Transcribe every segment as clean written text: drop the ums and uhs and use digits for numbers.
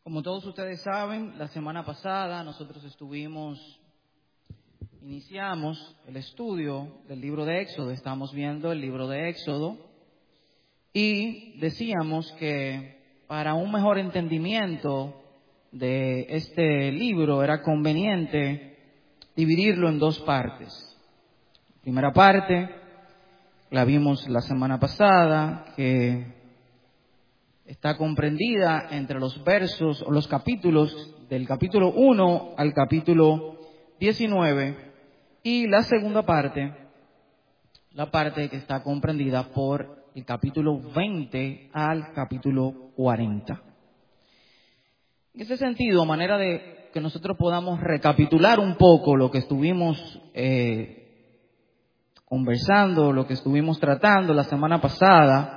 Como todos ustedes saben, la semana pasada nosotros iniciamos el estudio del libro de Éxodo. Estamos viendo el libro de Éxodo y decíamos que para un mejor entendimiento de este libro era conveniente dividirlo en dos partes. La primera parte la vimos la semana pasada, que está comprendida entre los versos o los capítulos del capítulo 1 al capítulo 19, y la segunda parte, la parte que está comprendida por el capítulo 20 al capítulo 40. En ese sentido, a manera de que nosotros podamos recapitular un poco lo que estuvimos conversando, lo que estuvimos tratando la semana pasada,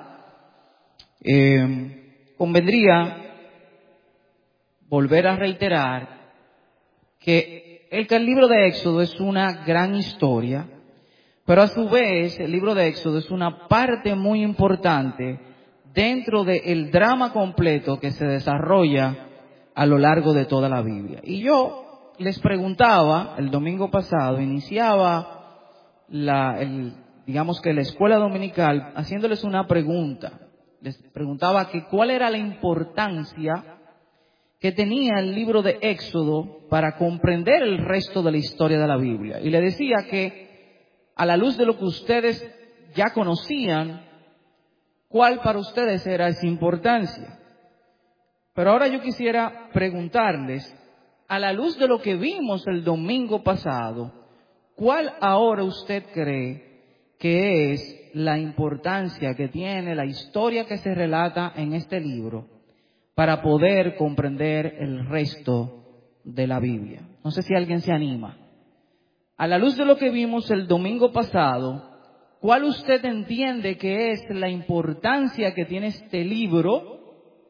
convendría volver a reiterar que el libro de Éxodo es una gran historia, pero a su vez el libro de Éxodo es una parte muy importante dentro del drama completo que se desarrolla a lo largo de toda la Biblia. Y yo les preguntaba el domingo pasado, iniciaba digamos que la escuela dominical haciéndoles una pregunta. Les preguntaba que cuál era la importancia que tenía el libro de Éxodo para comprender el resto de la historia de la Biblia. Y le decía que a la luz de lo que ustedes ya conocían, ¿cuál para ustedes era esa importancia? Pero ahora yo quisiera preguntarles, a la luz de lo que vimos el domingo pasado, ¿cuál ahora usted cree que es la importancia que tiene la historia que se relata en este libro para poder comprender el resto de la Biblia? No sé si alguien se anima. A la luz de lo que vimos el domingo pasado, ¿cuál usted entiende que es la importancia que tiene este libro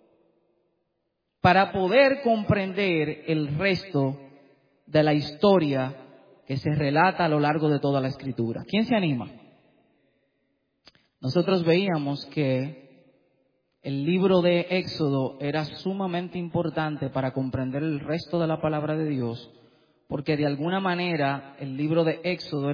para poder comprender el resto de la historia que se relata a lo largo de toda la Escritura? ¿Quién se anima? Nosotros veíamos que el libro de Éxodo era sumamente importante para comprender el resto de la palabra de Dios, porque de alguna manera el libro de Éxodo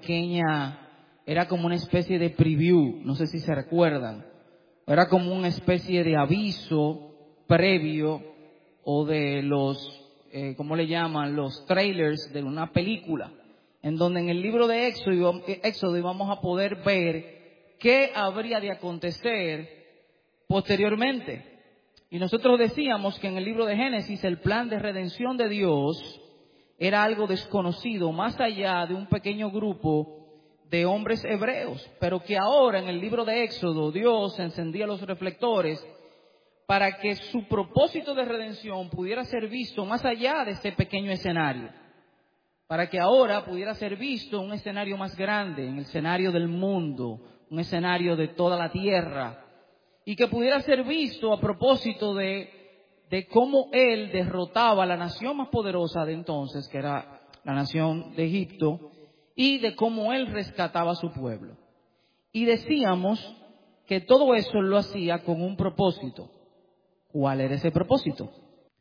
era como una especie de preview, no sé si se recuerdan, era como una especie de aviso previo o de los, ¿cómo le llaman? Los trailers de una película, en donde en el libro de Éxodo íbamos a poder ver qué habría de acontecer posteriormente. Y nosotros decíamos que en el libro de Génesis el plan de redención de Dios era algo desconocido, más allá de un pequeño grupo de hombres hebreos, pero que ahora en el libro de Éxodo Dios encendía los reflectores para que su propósito de redención pudiera ser visto más allá de ese pequeño escenario, para que ahora pudiera ser visto un escenario más grande, en el escenario del mundo, un escenario de toda la tierra, y que pudiera ser visto a propósito de cómo Él derrotaba a la nación más poderosa de entonces, que era la nación de Egipto, y de cómo Él rescataba a su pueblo. Y decíamos que todo eso lo hacía con un propósito. ¿Cuál era ese propósito?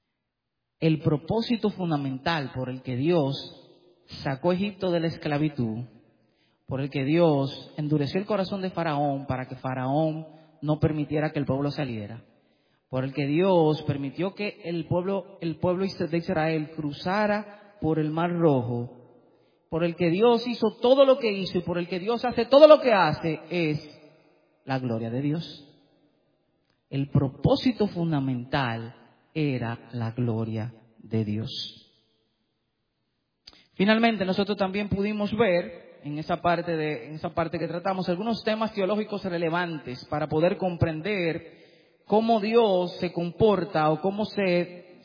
El propósito fundamental por el que Dios sacó a Egipto de la esclavitud, por el que Dios endureció el corazón de Faraón para que Faraón no permitiera que el pueblo saliera, por el que Dios permitió que el pueblo de Israel cruzara por el Mar Rojo, por el que Dios hizo todo lo que hizo y por el que Dios hace todo lo que hace, es la gloria de Dios. El propósito fundamental era la gloria de Dios. Finalmente, nosotros también pudimos ver en esa parte que tratamos algunos temas teológicos relevantes para poder comprender cómo Dios se comporta o cómo se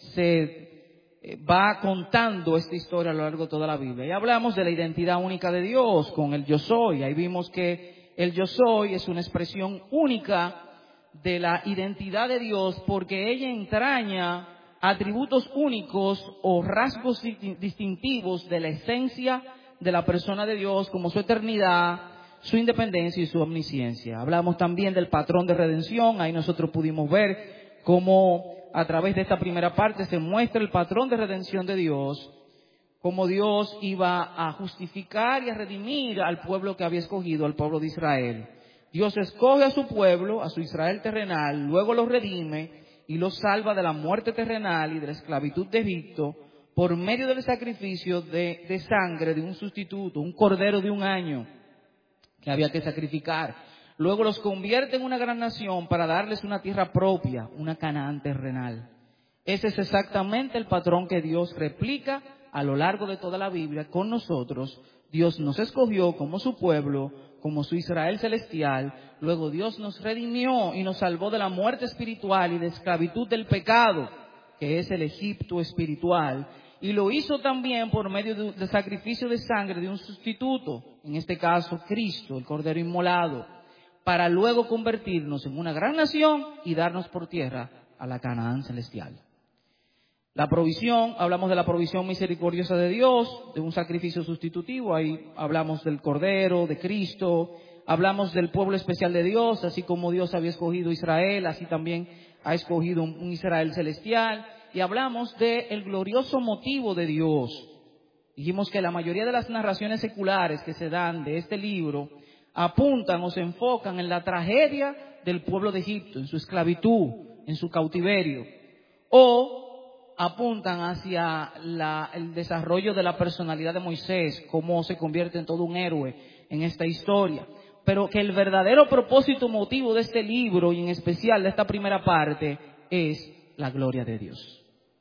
va contando esta historia a lo largo de toda la Biblia. Y hablamos de la identidad única de Dios con el yo soy. Ahí vimos que el yo soy es una expresión única de la identidad de Dios porque ella entraña atributos únicos o rasgos distintivos de la esencia de la persona de Dios, como su eternidad, su independencia y su omnisciencia. Hablamos también del patrón de redención. Ahí nosotros pudimos ver cómo a través de esta primera parte se muestra el patrón de redención de Dios, cómo Dios iba a justificar y a redimir al pueblo que había escogido, al pueblo de Israel. Dios escoge a su pueblo, a su Israel terrenal, luego lo redime y lo salva de la muerte terrenal y de la esclavitud de Egipto por medio del sacrificio de sangre de un sustituto, un cordero de un año que había que sacrificar. Luego los convierte en una gran nación para darles una tierra propia, una Canaán terrenal. Ese es exactamente el patrón que Dios replica a lo largo de toda la Biblia con nosotros. Dios nos escogió como su pueblo, como su Israel celestial. Luego Dios nos redimió y nos salvó de la muerte espiritual y de esclavitud del pecado, que es el Egipto espiritual. Y lo hizo también por medio del sacrificio de sangre de un sustituto, en este caso Cristo, el Cordero inmolado, para luego convertirnos en una gran nación y darnos por tierra a la Canaán celestial. La provisión, hablamos de la provisión misericordiosa de Dios, de un sacrificio sustitutivo, ahí hablamos del Cordero, de Cristo, hablamos del pueblo especial de Dios, así como Dios había escogido Israel, así también ha escogido un Israel celestial, y hablamos del glorioso motivo de Dios. Dijimos que la mayoría de las narraciones seculares que se dan de este libro apuntan o se enfocan en la tragedia del pueblo de Egipto, en su esclavitud, en su cautiverio, o apuntan hacia el desarrollo de la personalidad de Moisés, cómo se convierte en todo un héroe en esta historia. Pero que el verdadero propósito motivo de este libro, y en especial de esta primera parte, es la gloria de Dios.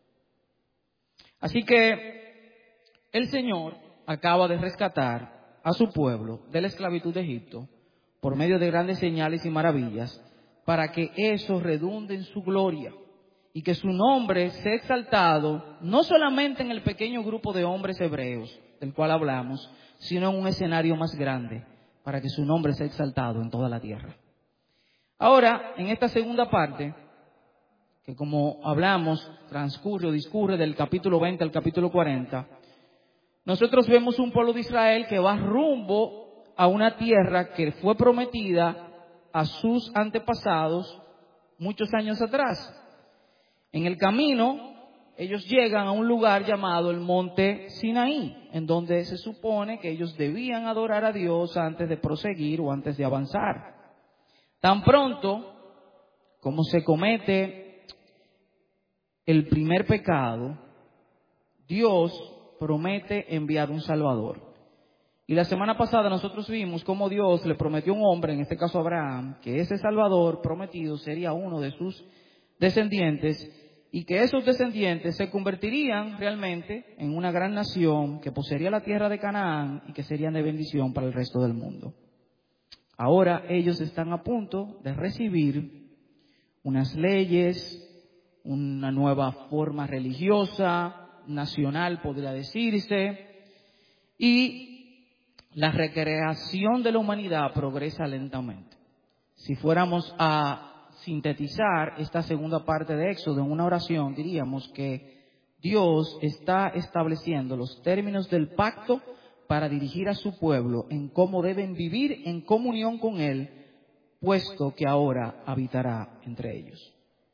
Así que el Señor acaba de rescatar a su pueblo de la esclavitud de Egipto por medio de grandes señales y maravillas, para que eso redunde en su gloria y que su nombre sea exaltado no solamente en el pequeño grupo de hombres hebreos del cual hablamos, sino en un escenario más grande, para que su nombre sea exaltado en toda la tierra. Ahora, en esta segunda parte, que como hablamos, discurre del capítulo 20 al capítulo 40, nosotros vemos un pueblo de Israel que va rumbo a una tierra que fue prometida a sus antepasados muchos años atrás. En el camino, ellos llegan a un lugar llamado el Monte Sinaí, en donde se supone que ellos debían adorar a Dios antes de proseguir o antes de avanzar. Tan pronto como se comete el primer pecado, Dios promete enviar un Salvador. Y la semana pasada nosotros vimos cómo Dios le prometió a un hombre, en este caso a Abraham, que ese Salvador prometido sería uno de sus descendientes y que esos descendientes se convertirían realmente en una gran nación que poseería la tierra de Canaán y que serían de bendición para el resto del mundo. Ahora ellos están a punto de recibir unas leyes, una nueva forma religiosa, nacional podría decirse, y la recreación de la humanidad progresa lentamente. Si fuéramos a sintetizar esta segunda parte de Éxodo en una oración, diríamos que Dios está estableciendo los términos del pacto para dirigir a su pueblo en cómo deben vivir en comunión con Él, puesto que ahora habitará entre ellos.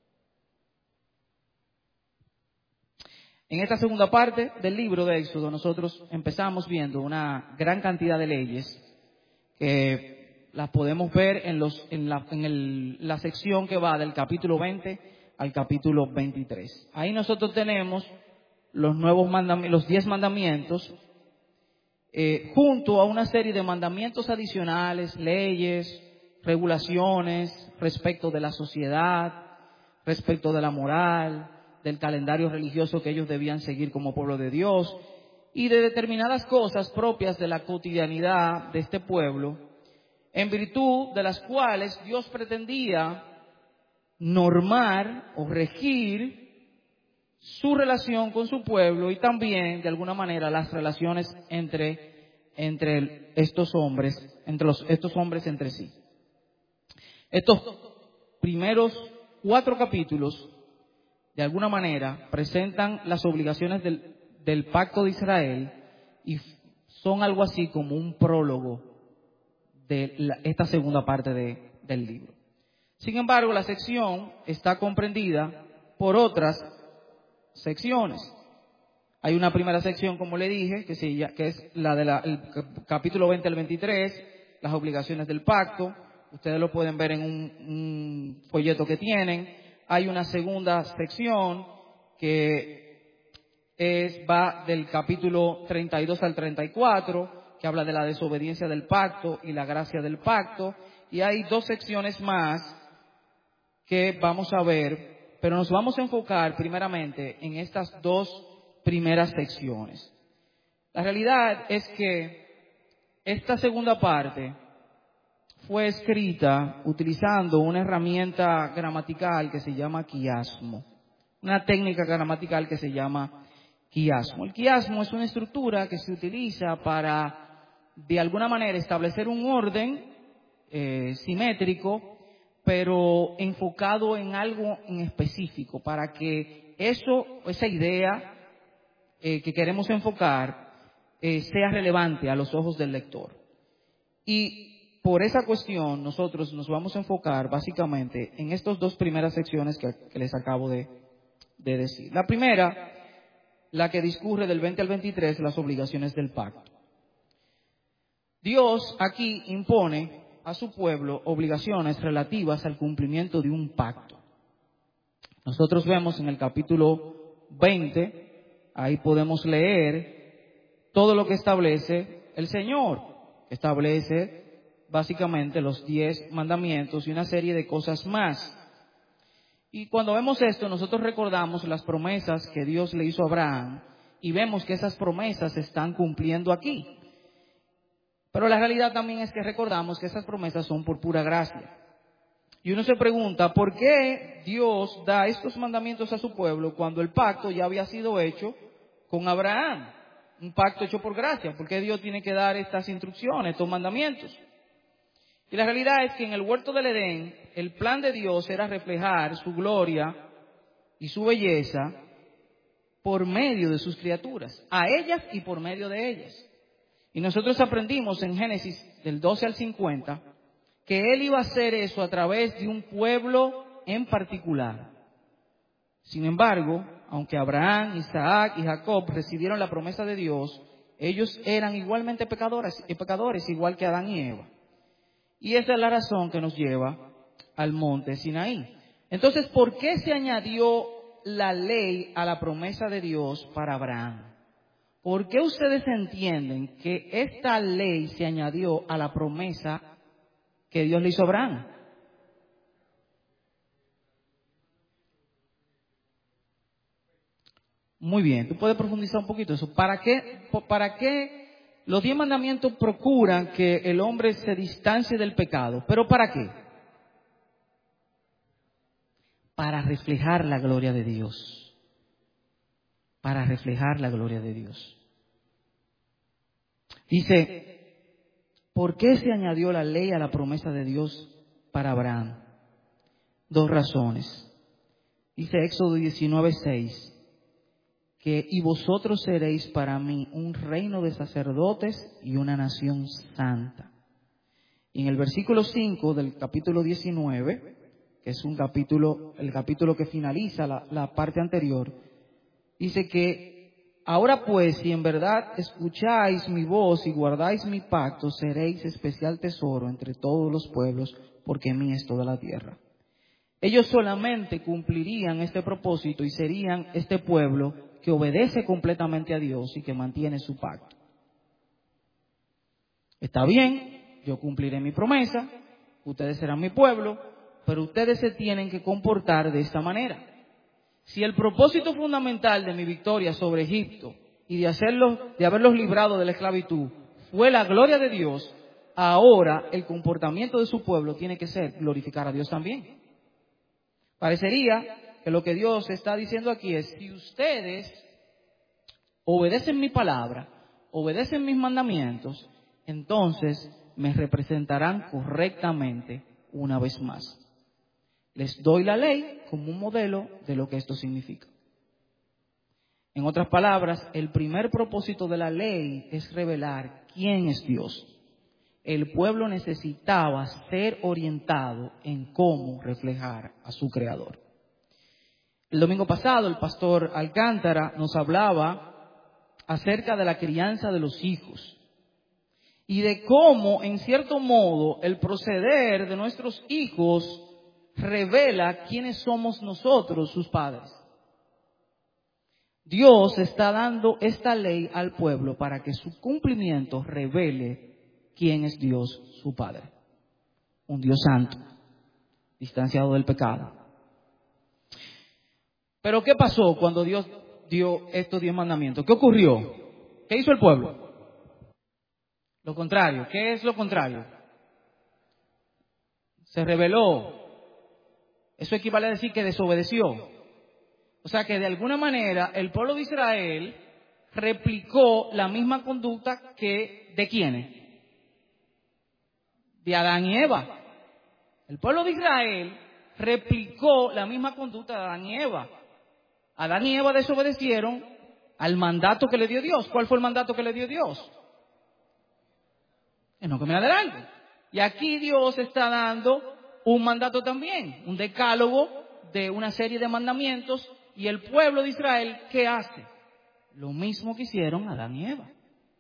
En esta segunda parte del libro de Éxodo nosotros empezamos viendo una gran cantidad de leyes que las podemos ver en la sección que va del capítulo 20 al capítulo 23. Ahí nosotros tenemos los 10 mandamientos junto a una serie de mandamientos adicionales, leyes, regulaciones respecto de la sociedad, respecto de la moral, del calendario religioso que ellos debían seguir como pueblo de Dios y de determinadas cosas propias de la cotidianidad de este pueblo, en virtud de las cuales Dios pretendía normar o regir su relación con su pueblo y también de alguna manera las relaciones entre estos hombres entre sí. Estos primeros 4 capítulos de alguna manera presentan las obligaciones del pacto de Israel y son algo así como un prólogo de esta segunda parte del libro. Sin embargo, la sección está comprendida por otras secciones. Hay una primera sección, como le dije, que es la del capítulo 20 al 23, las obligaciones del pacto. Ustedes lo pueden ver en un folleto que tienen. Hay una segunda sección que va del capítulo 32 al 34, que habla de la desobediencia del pacto y la gracia del pacto. Y hay 2 secciones más que vamos a ver, pero nos vamos a enfocar primeramente en estas 2 primeras secciones. La realidad es que esta segunda parte fue escrita utilizando una herramienta gramatical que se llama quiasmo, una técnica gramatical que se llama quiasmo. El quiasmo es una estructura que se utiliza para, de alguna manera, establecer un orden simétrico, pero enfocado en algo en específico, para que esa idea que queremos enfocar sea relevante a los ojos del lector. Y por esa cuestión nosotros nos vamos a enfocar básicamente en estas 2 primeras secciones que les acabo de decir. La primera, la que discurre del 20 al 23, las obligaciones del pacto. Dios aquí impone a su pueblo obligaciones relativas al cumplimiento de un pacto. Nosotros vemos en el capítulo 20, ahí podemos leer todo lo que establece el Señor. Establece básicamente los 10 mandamientos y una serie de cosas más. Y cuando vemos esto, nosotros recordamos las promesas que Dios le hizo a Abraham y vemos que esas promesas se están cumpliendo aquí. Pero la realidad también es que recordamos que esas promesas son por pura gracia. Y uno se pregunta, ¿por qué Dios da estos mandamientos a su pueblo cuando el pacto ya había sido hecho con Abraham? Un pacto hecho por gracia. ¿Por qué Dios tiene que dar estas instrucciones, estos mandamientos? Y la realidad es que en el huerto del Edén, el plan de Dios era reflejar su gloria y su belleza por medio de sus criaturas, a ellas y por medio de ellas. Y nosotros aprendimos en Génesis del 12 al 50 que Él iba a hacer eso a través de un pueblo en particular. Sin embargo, aunque Abraham, Isaac y Jacob recibieron la promesa de Dios, ellos eran igualmente pecadores, igual que Adán y Eva. Y esa es la razón que nos lleva al monte Sinaí. Entonces, ¿por qué se añadió la ley a la promesa de Dios para Abraham? ¿Por qué ustedes entienden que esta ley se añadió a la promesa que Dios le hizo a Abraham? Muy bien, tú puedes profundizar un poquito eso. ¿Para qué los 10 mandamientos procuran que el hombre se distancie del pecado? ¿Pero para qué? Para reflejar la gloria de Dios. Para reflejar la gloria de Dios. Dice, ¿por qué se añadió la ley a la promesa de Dios para Abraham? 2 razones. Dice Éxodo 19:6, que y vosotros seréis para mí un reino de sacerdotes y una nación santa. Y en el versículo 5 del capítulo 19, que es el capítulo que finaliza la parte anterior, dice que ahora pues, si en verdad escucháis mi voz y guardáis mi pacto, seréis especial tesoro entre todos los pueblos, porque mí es toda la tierra. Ellos solamente cumplirían este propósito y serían este pueblo que obedece completamente a Dios y que mantiene su pacto. Está bien, yo cumpliré mi promesa, ustedes serán mi pueblo, pero ustedes se tienen que comportar de esta manera. Si el propósito fundamental de mi victoria sobre Egipto y de haberlos librado de la esclavitud fue la gloria de Dios, ahora el comportamiento de su pueblo tiene que ser glorificar a Dios también. Parecería que lo que Dios está diciendo aquí es, si ustedes obedecen mi palabra, obedecen mis mandamientos, entonces me representarán correctamente una vez más. Les doy la ley como un modelo de lo que esto significa. En otras palabras, el primer propósito de la ley es revelar quién es Dios. El pueblo necesitaba ser orientado en cómo reflejar a su Creador. El domingo pasado el pastor Alcántara nos hablaba acerca de la crianza de los hijos y de cómo, en cierto modo, el proceder de nuestros hijos revela quiénes somos nosotros, sus padres. Dios está dando esta ley al pueblo para que su cumplimiento revele quién es Dios, su Padre. Un Dios santo, distanciado del pecado. Pero ¿qué pasó cuando Dios dio estos 10 mandamientos? ¿Qué ocurrió? ¿Qué hizo el pueblo? Lo contrario. ¿Qué es lo contrario? Se rebeló. Eso equivale a decir que desobedeció. O sea que de alguna manera el pueblo de Israel replicó la misma conducta que ¿de quiénes? De Adán y Eva. El pueblo de Israel replicó la misma conducta de Adán y Eva. Adán y Eva desobedecieron al mandato que le dio Dios. ¿Cuál fue el mandato que le dio Dios? Que no comiera del árbol. Y aquí Dios está dando un mandato también, un decálogo de una serie de mandamientos. Y el pueblo de Israel, ¿qué hace? Lo mismo que hicieron Adán y Eva.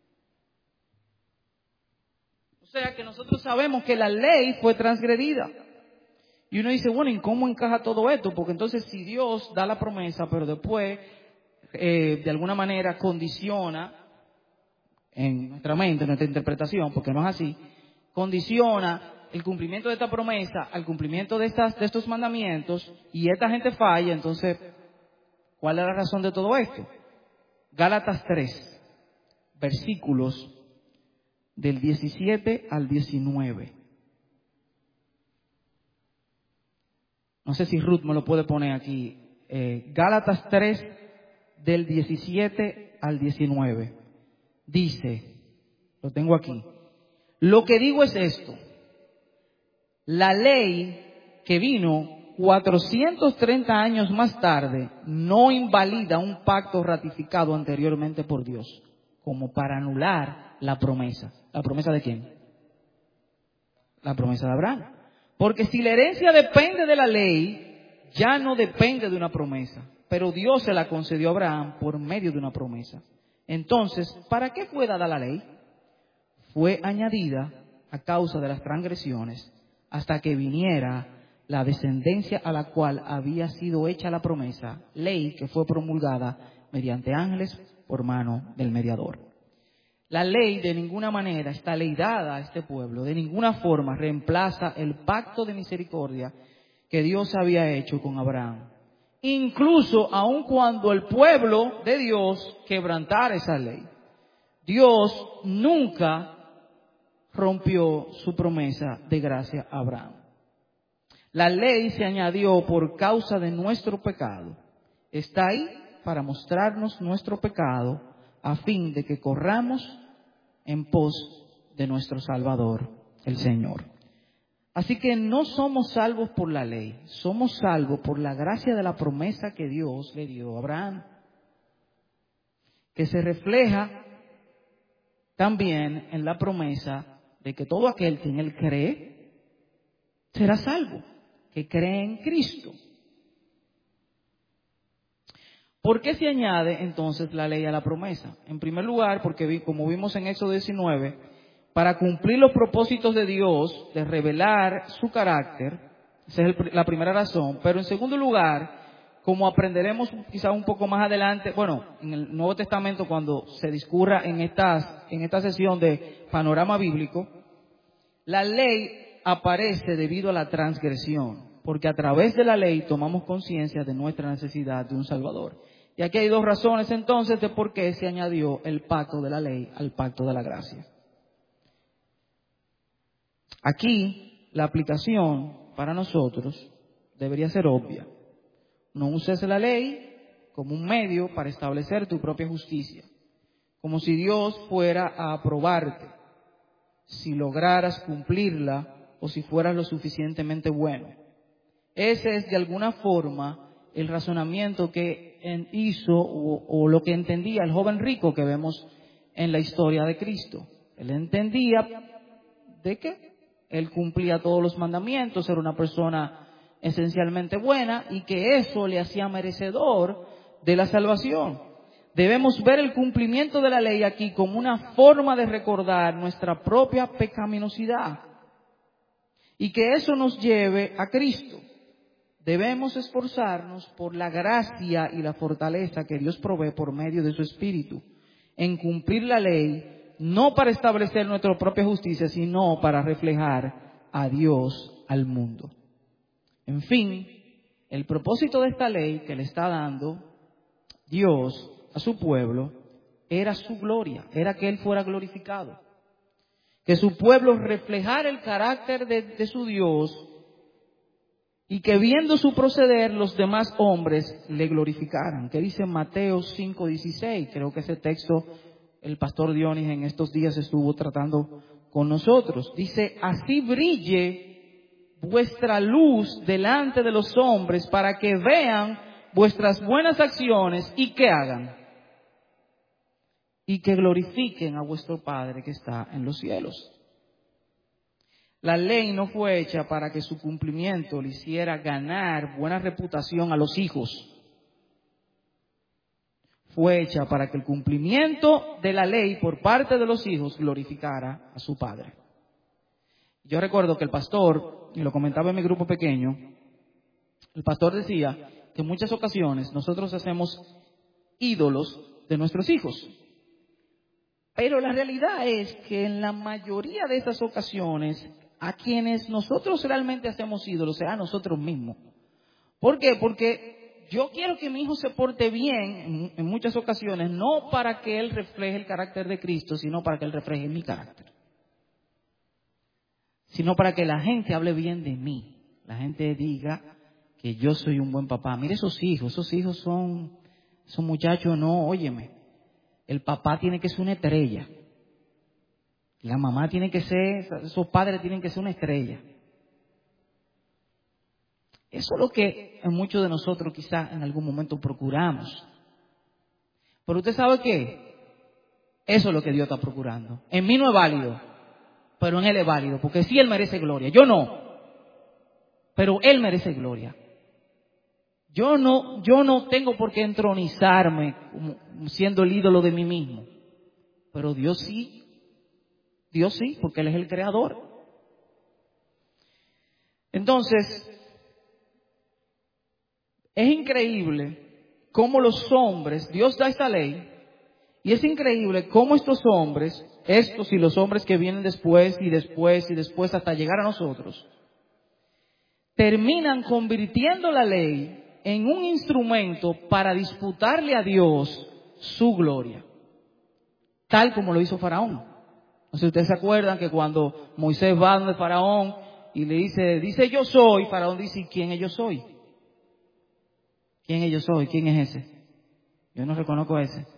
O sea que nosotros sabemos que la ley fue transgredida. Y uno dice, bueno, ¿y cómo encaja todo esto? Porque entonces si Dios da la promesa, pero después de alguna manera condiciona en nuestra mente, en nuestra interpretación, porque no es así, condiciona el cumplimiento de esta promesa al cumplimiento de estos mandamientos, y esta gente falla, entonces, ¿cuál es la razón de todo esto? Gálatas 3, versículos del 17 al 19. No sé si Ruth me lo puede poner aquí. Gálatas 3, del 17 al 19. Dice, lo tengo aquí. Lo que digo es esto. La ley que vino 430 años más tarde no invalida un pacto ratificado anteriormente por Dios, como para anular la promesa. ¿La promesa de quién? La promesa de Abraham. Porque si la herencia depende de la ley, ya no depende de una promesa. Pero Dios se la concedió a Abraham por medio de una promesa. Entonces, ¿para qué fue dada la ley? Fue añadida a causa de las transgresiones hasta que viniera la descendencia a la cual había sido hecha la promesa, ley que fue promulgada mediante ángeles por mano del mediador. La ley de ninguna manera, esta ley dada a este pueblo, de ninguna forma reemplaza el pacto de misericordia que Dios había hecho con Abraham. Incluso aun cuando el pueblo de Dios quebrantara esa ley, Dios nunca rompió su promesa de gracia a Abraham. La ley se añadió por causa de nuestro pecado. Está ahí para mostrarnos nuestro pecado a fin de que corramos en pos de nuestro Salvador, el Señor. Así que no somos salvos por la ley, somos salvos por la gracia de la promesa que Dios le dio a Abraham, que se refleja también en la promesa de que todo aquel que en Él cree será salvo, que cree en Cristo. ¿Por qué se añade entonces la ley a la promesa? En primer lugar, porque como vimos en Éxodo 19, para cumplir los propósitos de Dios, de revelar su carácter, esa es la primera razón. Pero en segundo lugar, como aprenderemos quizá un poco más adelante, bueno, en el Nuevo Testamento cuando se discurra en esta sesión de panorama bíblico, la ley aparece debido a la transgresión, porque a través de la ley tomamos conciencia de nuestra necesidad de un Salvador. Y aquí hay dos razones entonces de por qué se añadió el pacto de la ley al pacto de la gracia. Aquí la aplicación para nosotros debería ser obvia. No uses la ley como un medio para establecer tu propia justicia, como si Dios fuera a aprobarte si lograras cumplirla o si fueras lo suficientemente bueno. Ese es de alguna forma el razonamiento que hizo o lo que entendía el joven rico que vemos en la historia de Cristo. Él entendía de que él cumplía todos los mandamientos, era una persona esencialmente buena y que eso le hacía merecedor de la salvación. Debemos ver el cumplimiento de la ley aquí como una forma de recordar nuestra propia pecaminosidad y que eso nos lleve a Cristo. Debemos esforzarnos por la gracia y la fortaleza que Dios provee por medio de su Espíritu en cumplir la ley, no para establecer nuestra propia justicia, sino para reflejar a Dios al mundo. En fin, el propósito de esta ley que le está dando Dios a su pueblo era su gloria, era que Él fuera glorificado, que su pueblo reflejara el carácter de su Dios y que viendo su proceder los demás hombres le glorificaran. ¿Qué dice Mateo 5:16? Creo que ese texto el pastor Dionis en estos días estuvo tratando con nosotros. Dice, así brille vuestra luz delante de los hombres para que vean vuestras buenas acciones y que hagan. Y que glorifiquen a vuestro Padre que está en los cielos. La ley no fue hecha para que su cumplimiento le hiciera ganar buena reputación a los hijos. Fue hecha para que el cumplimiento de la ley por parte de los hijos glorificara a su Padre. Yo recuerdo que el pastor, y lo comentaba en mi grupo pequeño, el pastor decía que en muchas ocasiones nosotros hacemos ídolos de nuestros hijos. Pero la realidad es que en la mayoría de esas ocasiones, a quienes nosotros realmente hacemos ídolos, sea a nosotros mismos. ¿Por qué? Porque yo quiero que mi hijo se porte bien en muchas ocasiones, no para que él refleje el carácter de Cristo, sino para que él refleje mi carácter. Sino para que la gente hable bien de mí. La gente diga que yo soy un buen papá. Mire esos hijos son muchachos, no, óyeme. El papá tiene que ser una estrella. La mamá tiene que ser, esos padres tienen que ser una estrella. Eso es lo que en muchos de nosotros quizás en algún momento procuramos. Pero usted sabe qué, eso es lo que Dios está procurando. En mí no es válido, pero en Él es válido, porque sí Él merece gloria. Yo no, pero Él merece gloria. Yo no tengo por qué entronizarme como siendo el ídolo de mí mismo. Pero Dios sí, porque Él es el creador. Entonces, es increíble cómo los hombres, Dios da esta ley, y es increíble cómo estos hombres, estos y los hombres que vienen después y después y después hasta llegar a nosotros, terminan convirtiendo la ley en un instrumento para disputarle a Dios su gloria, tal como lo hizo Faraón. No sé si ustedes se acuerdan que cuando Moisés va donde Faraón y le dice yo soy, Faraón dice, ¿quién es yo soy? ¿Quién es yo soy? ¿Quién es ese? Yo no reconozco a ese.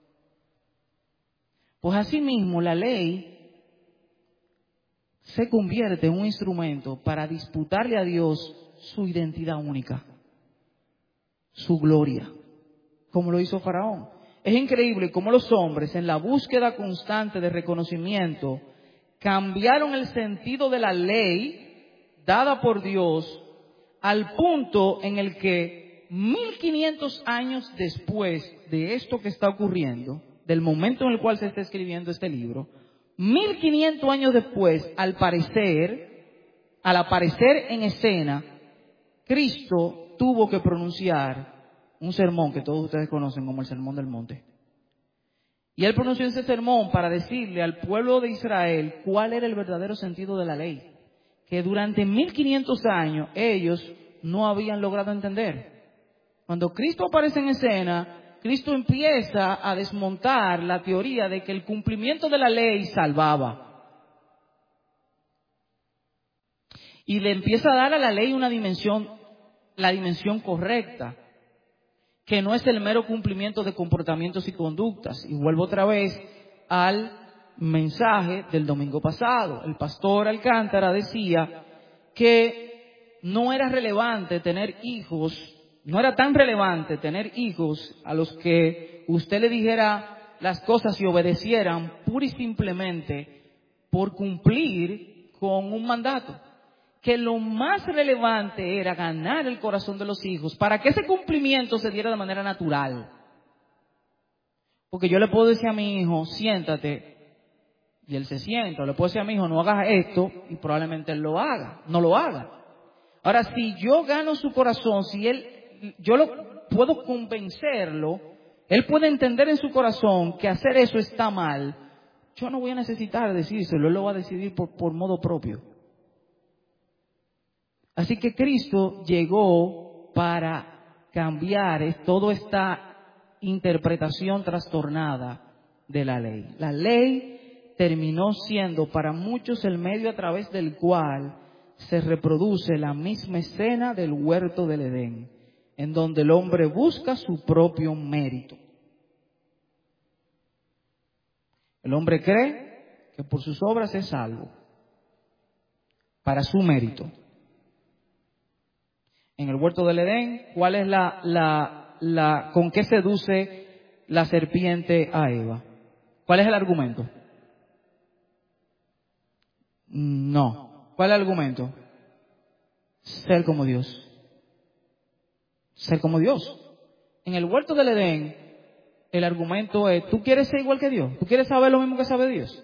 Pues así mismo la ley se convierte en un instrumento para disputarle a Dios su identidad única, su gloria, como lo hizo Faraón. Es increíble cómo los hombres, en la búsqueda constante de reconocimiento, cambiaron el sentido de la ley dada por Dios al punto en el que 1500 años después de esto que está ocurriendo, del momento en el cual se está escribiendo este libro, 1500 años después, al aparecer en escena, Cristo tuvo que pronunciar un sermón que todos ustedes conocen como el Sermón del Monte. Y Él pronunció ese sermón para decirle al pueblo de Israel cuál era el verdadero sentido de la ley, que durante 1500 años ellos no habían logrado entender. Cuando Cristo aparece en escena, Cristo empieza a desmontar la teoría de que el cumplimiento de la ley salvaba. Y le empieza a dar a la ley una dimensión, la dimensión correcta, que no es el mero cumplimiento de comportamientos y conductas. Y vuelvo otra vez al mensaje del domingo pasado. El pastor Alcántara decía que no era relevante tener hijos, no era tan relevante tener hijos a los que usted le dijera las cosas y obedecieran pura y simplemente por cumplir con un mandato. que lo más relevante era ganar el corazón de los hijos para que ese cumplimiento se diera de manera natural. Porque yo le puedo decir a mi hijo, siéntate, y él se sienta. O le puedo decir a mi hijo, no hagas esto, y probablemente él lo haga, no lo haga. Ahora, si yo gano su corazón, yo lo puedo convencerlo, él puede entender en su corazón que hacer eso está mal, yo no voy a necesitar decírselo, él lo va a decidir por modo propio. Así que Cristo llegó para cambiar toda esta interpretación trastornada de la ley. La ley terminó siendo para muchos el medio a través del cual se reproduce la misma escena del huerto del Edén, en donde el hombre busca su propio mérito. El hombre cree que por sus obras es salvo, para su mérito. En el huerto del Edén, ¿cuál es con qué seduce la serpiente a Eva? ¿Cuál es el argumento? No. ¿Cuál es el argumento? Ser como Dios. Ser como Dios. En el huerto del Edén, el argumento es, ¿tú quieres ser igual que Dios? ¿Tú quieres saber lo mismo que sabe Dios?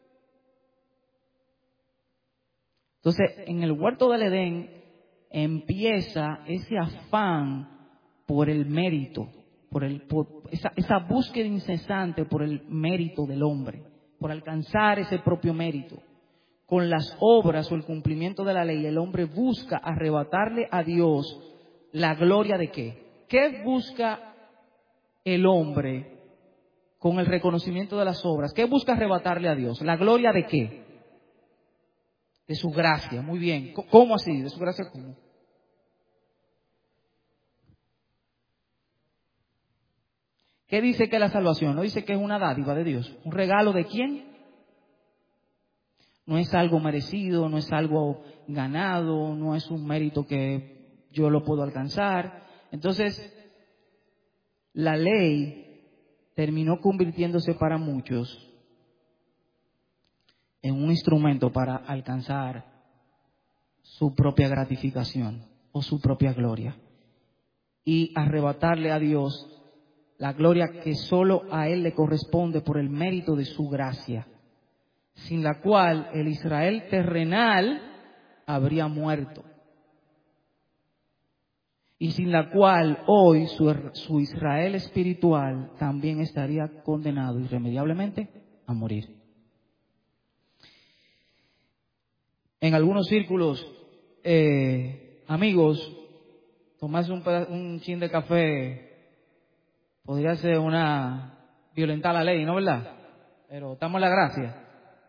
Entonces, en el huerto del Edén empieza ese afán por el mérito, por esa búsqueda incesante por el mérito del hombre, por alcanzar ese propio mérito. Con las obras o el cumplimiento de la ley, el hombre busca arrebatarle a Dios la gloria de ¿qué? ¿Qué busca el hombre con el reconocimiento de las obras? ¿Qué busca arrebatarle a Dios? ¿La gloria de qué? De su gracia. Muy bien. ¿Cómo así? ¿De su gracia cómo? ¿Qué dice que es la salvación? No dice que es una dádiva de Dios. ¿Un regalo de quién? No es algo merecido, no es algo ganado, no es un mérito que yo lo puedo alcanzar. Entonces, la ley terminó convirtiéndose para muchos en un instrumento para alcanzar su propia gratificación o su propia gloria y arrebatarle a Dios la gloria que solo a Él le corresponde por el mérito de su gracia, sin la cual el Israel terrenal habría muerto y sin la cual hoy su Israel espiritual también estaría condenado irremediablemente a morir. En algunos círculos, amigos, tomarse un chin de café podría ser violentar la ley, ¿no verdad? Pero estamos en la gracia.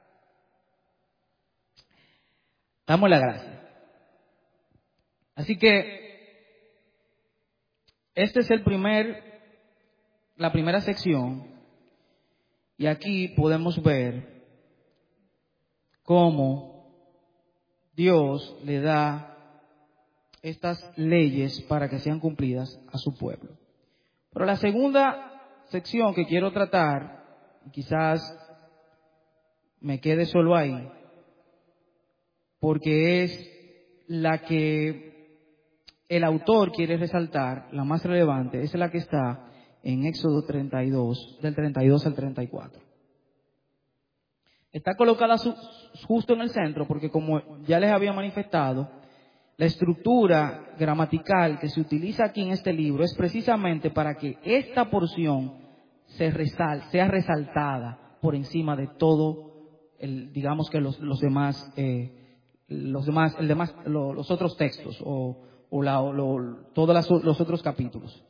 Estamos en la gracia. Así que esta es la primera sección, y aquí podemos ver cómo Dios le da estas leyes para que sean cumplidas a su pueblo. Pero la segunda sección que quiero tratar, y quizás me quede solo ahí, porque es la que el autor quiere resaltar, la más relevante, es la que está en Éxodo 32, del 32 al 34. Está colocada justo en el centro porque, como ya les había manifestado, la estructura gramatical que se utiliza aquí en este libro es precisamente para que esta porción sea resaltada por encima de todo, digamos que los otros textos todos los otros capítulos.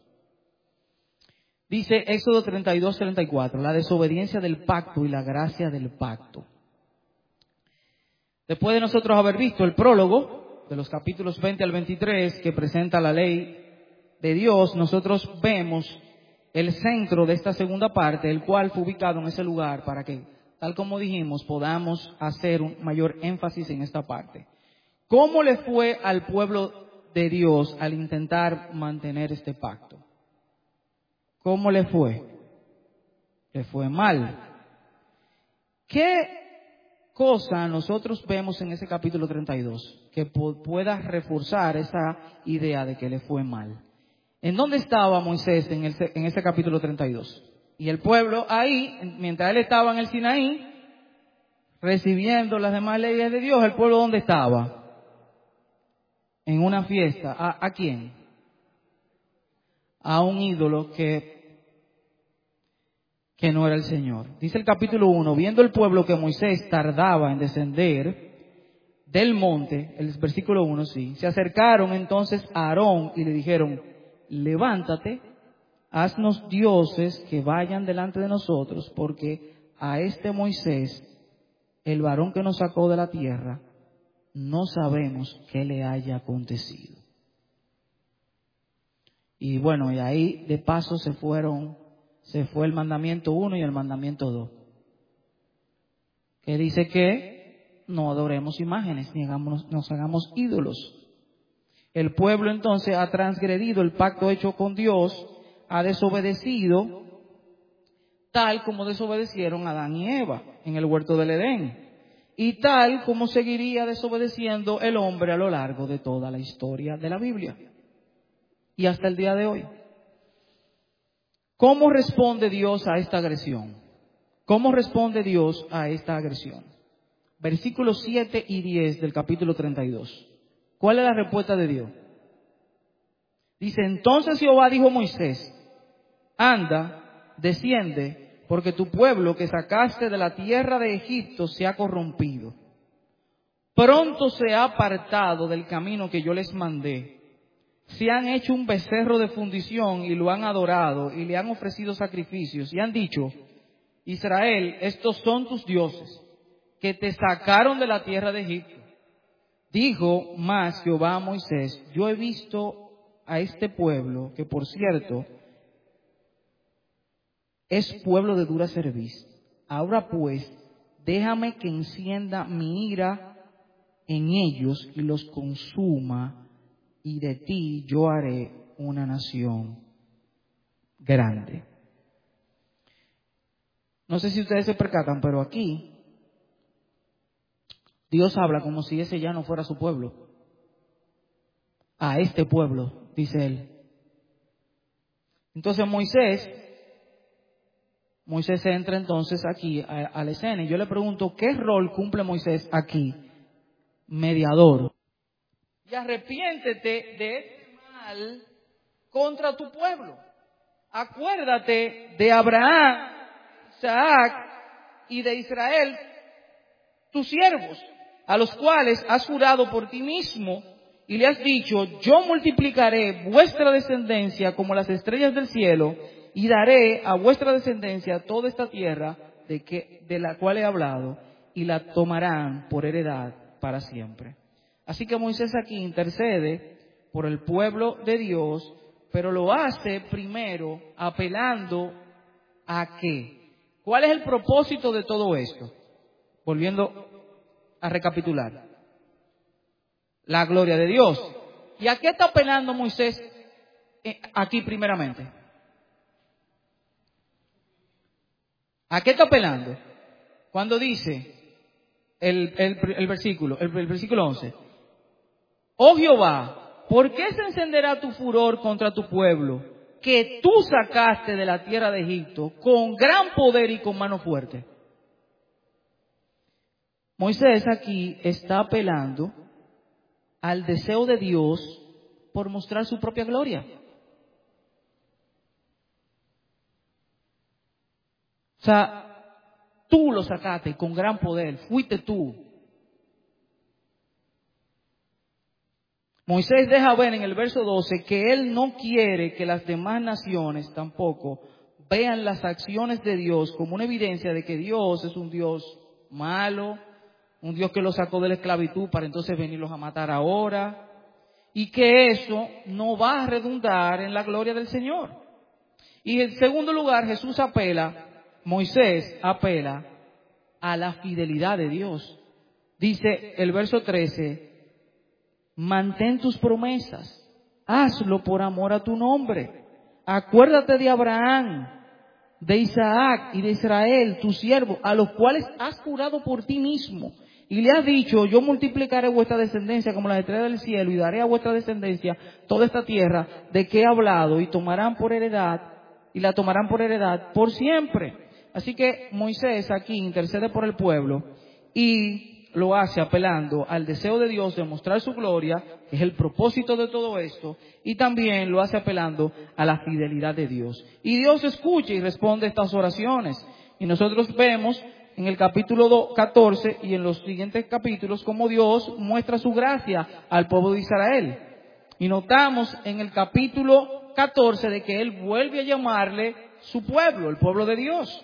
Dice Éxodo 32-34, la desobediencia del pacto y la gracia del pacto. Después de nosotros haber visto el prólogo de los capítulos 20 al 23 que presenta la ley de Dios, nosotros vemos el centro de esta segunda parte, el cual fue ubicado en ese lugar para que, tal como dijimos, podamos hacer un mayor énfasis en esta parte. ¿Cómo le fue al pueblo de Dios al intentar mantener este pacto? ¿Cómo le fue? Le fue mal. ¿Qué cosa nosotros vemos en ese capítulo 32 que pueda reforzar esa idea de que le fue mal. ¿En dónde estaba Moisés en ese capítulo 32? Y el pueblo ahí, mientras él estaba en el Sinaí, recibiendo las demás leyes de Dios, ¿el pueblo dónde estaba? En una fiesta. ¿A quién? A un ídolo que no era el Señor. Dice el capítulo 1, viendo el pueblo que Moisés tardaba en descender del monte, el versículo 1, sí, se acercaron entonces a Aarón y le dijeron, levántate, haznos dioses que vayan delante de nosotros, porque a este Moisés, el varón que nos sacó de la tierra, no sabemos qué le haya acontecido. Y bueno, y ahí de paso se fue el mandamiento 1 y el mandamiento 2, que dice que no adoremos imágenes, ni nos hagamos ídolos. El pueblo entonces ha transgredido el pacto hecho con Dios, ha desobedecido, tal como desobedecieron Adán y Eva en el huerto del Edén, y tal como seguiría desobedeciendo el hombre a lo largo de toda la historia de la Biblia y hasta el día de hoy. ¿Cómo responde Dios a esta agresión? ¿Cómo responde Dios a esta agresión? Versículos 7 y 10 del capítulo 32. ¿Cuál es la respuesta de Dios? Dice, entonces Jehová dijo a Moisés, anda, desciende, porque tu pueblo que sacaste de la tierra de Egipto se ha corrompido. Pronto se ha apartado del camino que yo les mandé. Se han hecho un becerro de fundición y lo han adorado y le han ofrecido sacrificios y han dicho, Israel, estos son tus dioses, que te sacaron de la tierra de Egipto. Dijo más Jehová a Moisés, yo he visto a este pueblo, que por cierto es pueblo de dura cerviz. Ahora pues, déjame que encienda mi ira en ellos y los consuma, y de ti yo haré una nación grande. No sé si ustedes se percatan, pero aquí Dios habla como si ese ya no fuera su pueblo. A este pueblo, dice él. Entonces Moisés entra entonces aquí a la escena. Y yo le pregunto, ¿qué rol cumple Moisés aquí? Mediador. Y arrepiéntete de este mal contra tu pueblo. Acuérdate de Abraham, Isaac y de Israel, tus siervos, a los cuales has jurado por ti mismo y le has dicho, yo multiplicaré vuestra descendencia como las estrellas del cielo y daré a vuestra descendencia toda esta tierra de la cual he hablado y la tomarán por heredad para siempre. Así que Moisés aquí intercede por el pueblo de Dios, pero lo hace primero apelando ¿a qué? ¿Cuál es el propósito de todo esto? Volviendo a recapitular. La gloria de Dios. ¿Y a qué está apelando Moisés aquí primeramente? ¿A qué está apelando? Cuando dice el versículo 11. Oh Jehová, ¿por qué se encenderá tu furor contra tu pueblo, que tú sacaste de la tierra de Egipto con gran poder y con mano fuerte? Moisés aquí está apelando al deseo de Dios por mostrar su propia gloria. O sea, tú lo sacaste con gran poder, fuiste tú. Moisés deja ver en el verso 12 que él no quiere que las demás naciones tampoco vean las acciones de Dios como una evidencia de que Dios es un Dios malo, un Dios que los sacó de la esclavitud para entonces venirlos a matar ahora, y que eso no va a redundar en la gloria del Señor. Y en segundo lugar, Moisés apela a la fidelidad de Dios. Dice el verso 13, mantén tus promesas, hazlo por amor a tu nombre. Acuérdate de Abraham, de Isaac y de Israel, tu siervo, a los cuales has jurado por ti mismo, Y le has dicho, yo multiplicaré vuestra descendencia como las estrellas del cielo y daré a vuestra descendencia toda esta tierra de que he hablado y la tomarán por heredad por siempre. Así que Moisés aquí intercede por el pueblo y lo hace apelando al deseo de Dios de mostrar su gloria, que es el propósito de todo esto, y también lo hace apelando a la fidelidad de Dios. Y Dios escucha y responde estas oraciones. Y nosotros vemos en el capítulo 14 y en los siguientes capítulos cómo Dios muestra su gracia al pueblo de Israel. Y notamos en el capítulo 14 de que Él vuelve a llamarle su pueblo, el pueblo de Dios.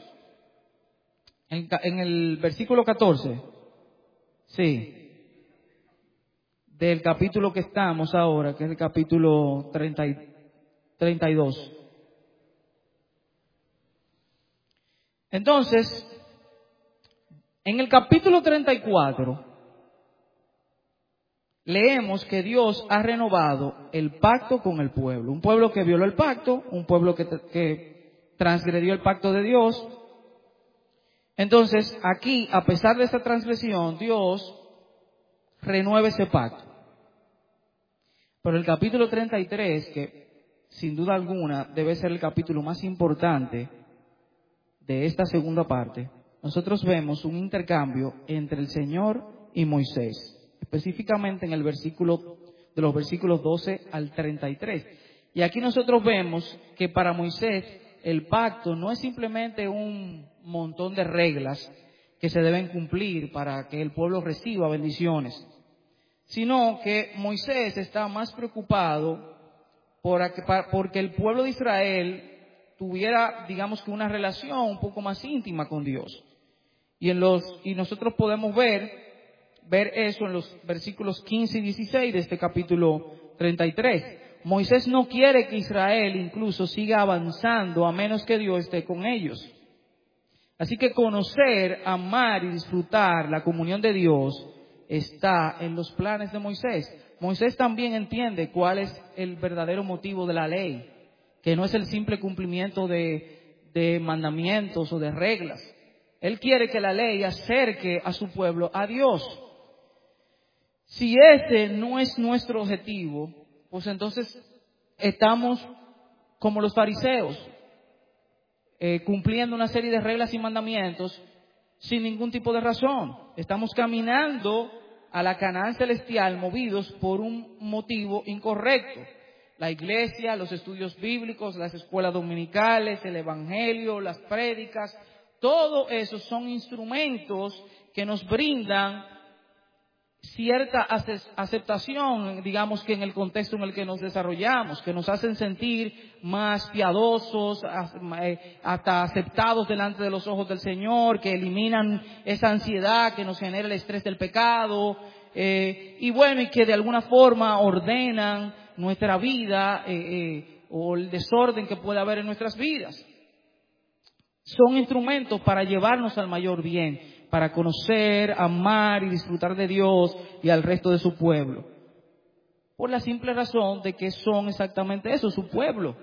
En el versículo 14, sí, del capítulo que estamos ahora, que es el capítulo 32. Entonces, en el capítulo 34, leemos que Dios ha renovado el pacto con el pueblo. Un pueblo que violó el pacto, un pueblo que transgredió el pacto de Dios. Entonces, aquí, a pesar de esa transgresión, Dios renueva ese pacto. Pero el capítulo 33, que sin duda alguna debe ser el capítulo más importante de esta segunda parte, nosotros vemos un intercambio entre el Señor y Moisés, específicamente en el versículo, de los versículos 12 al 33. Y aquí nosotros vemos que para Moisés el pacto no es simplemente un montón de reglas que se deben cumplir para que el pueblo reciba bendiciones, sino que Moisés está más preocupado porque el pueblo de Israel tuviera, digamos que una relación un poco más íntima con Dios. Y nosotros podemos ver eso en los versículos 15 y 16 de este capítulo 33. Moisés no quiere que Israel incluso siga avanzando a menos que Dios esté con ellos. Así que conocer, amar y disfrutar la comunión de Dios está en los planes de Moisés. Moisés también entiende cuál es el verdadero motivo de la ley, que no es el simple cumplimiento de mandamientos o de reglas. Él quiere que la ley acerque a su pueblo a Dios. Si ese no es nuestro objetivo, pues entonces estamos como los fariseos, cumpliendo una serie de reglas y mandamientos sin ningún tipo de razón. Estamos caminando a la Canaán celestial movidos por un motivo incorrecto. La iglesia, los estudios bíblicos, las escuelas dominicales, el evangelio, las prédicas, todo eso son instrumentos que nos brindan cierta aceptación, digamos que en el contexto en el que nos desarrollamos, que nos hacen sentir más piadosos, hasta aceptados delante de los ojos del Señor, que eliminan esa ansiedad que nos genera el estrés del pecado, y que de alguna forma ordenan nuestra vida o el desorden que puede haber en nuestras vidas. Son instrumentos para llevarnos al mayor bien, para conocer, amar y disfrutar de Dios y al resto de su pueblo. Por la simple razón de que son exactamente eso, su pueblo.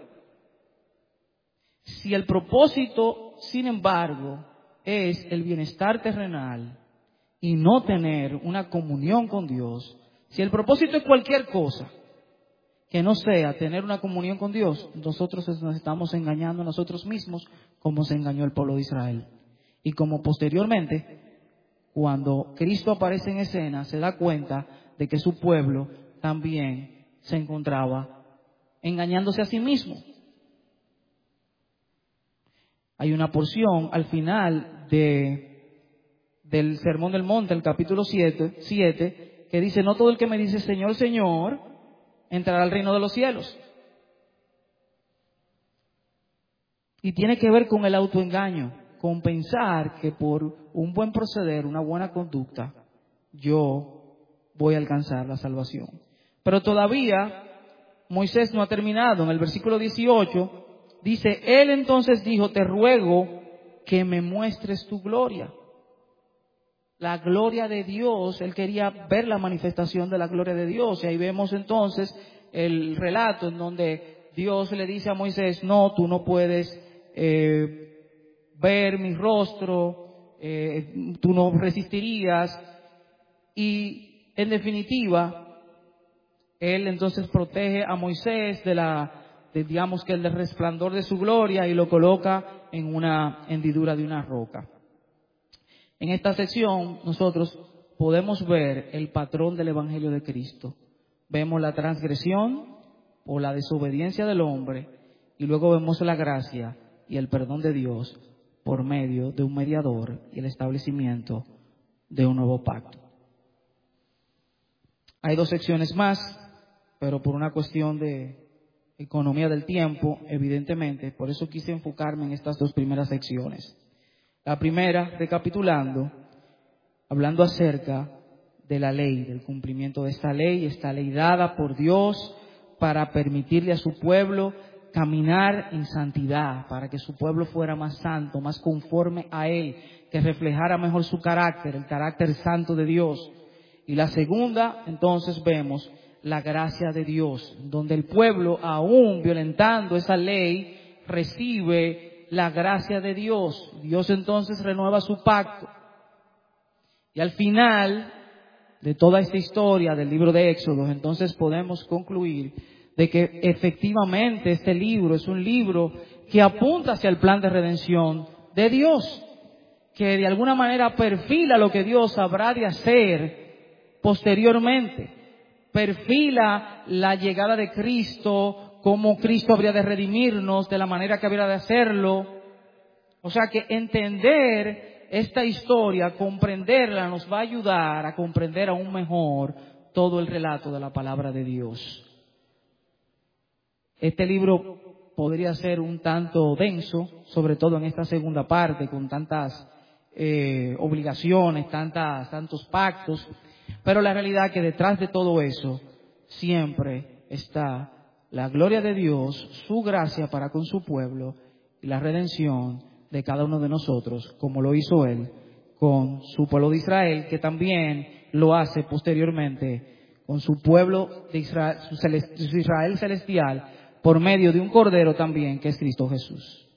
Si el propósito, sin embargo, es el bienestar terrenal y no tener una comunión con Dios, si el propósito es cualquier cosa que no sea tener una comunión con Dios, nosotros nos estamos engañando a nosotros mismos como se engañó el pueblo de Israel. Y como posteriormente, cuando Cristo aparece en escena, se da cuenta de que su pueblo también se encontraba engañándose a sí mismo. Hay una porción al final del Sermón del Monte, el capítulo 7, que dice: no todo el que me dice Señor, Señor, entrará al reino de los cielos. Y tiene que ver con el autoengaño, con pensar que por un buen proceder, una buena conducta, yo voy a alcanzar la salvación. Pero todavía Moisés no ha terminado. En el versículo 18 dice: Él entonces dijo: te ruego que me muestres tu gloria. La gloria de Dios, él quería ver la manifestación de la gloria de Dios. Y ahí vemos entonces el relato en donde Dios le dice a Moisés: no, tú no puedes ver mi rostro, tú no resistirías. Y en definitiva, Él entonces protege a Moisés digamos que el del resplandor de su gloria y lo coloca en una hendidura de una roca. En esta sección nosotros podemos ver el patrón del Evangelio de Cristo. Vemos la transgresión o la desobediencia del hombre y luego vemos la gracia y el perdón de Dios por medio de un mediador y el establecimiento de un nuevo pacto. Hay 2 secciones más, pero por una cuestión de economía del tiempo, evidentemente, por eso quise enfocarme en estas 2 primeras secciones. La primera, recapitulando, hablando acerca de la ley, del cumplimiento de esta ley dada por Dios para permitirle a su pueblo caminar en santidad, para que su pueblo fuera más santo, más conforme a Él, que reflejara mejor su carácter, el carácter santo de Dios. Y la segunda, entonces vemos la gracia de Dios, donde el pueblo, aún violentando esa ley, recibe la gracia de Dios. Dios entonces renueva su pacto. Y al final de toda esta historia del libro de Éxodo, entonces podemos concluir de que efectivamente este libro es un libro que apunta hacia el plan de redención de Dios, que de alguna manera perfila lo que Dios habrá de hacer posteriormente, perfila la llegada de Cristo, cómo Cristo habría de redimirnos, de la manera que habría de hacerlo. O sea que entender esta historia, comprenderla, nos va a ayudar a comprender aún mejor todo el relato de la palabra de Dios. Este libro podría ser un tanto denso, sobre todo en esta segunda parte, con tantas obligaciones, tantos pactos, pero la realidad es que detrás de todo eso siempre está la gloria de Dios, su gracia para con su pueblo y la redención de cada uno de nosotros, como lo hizo Él con su pueblo de Israel, que también lo hace posteriormente con su pueblo de Israel, su Israel celestial, por medio de un cordero también, que es Cristo Jesús.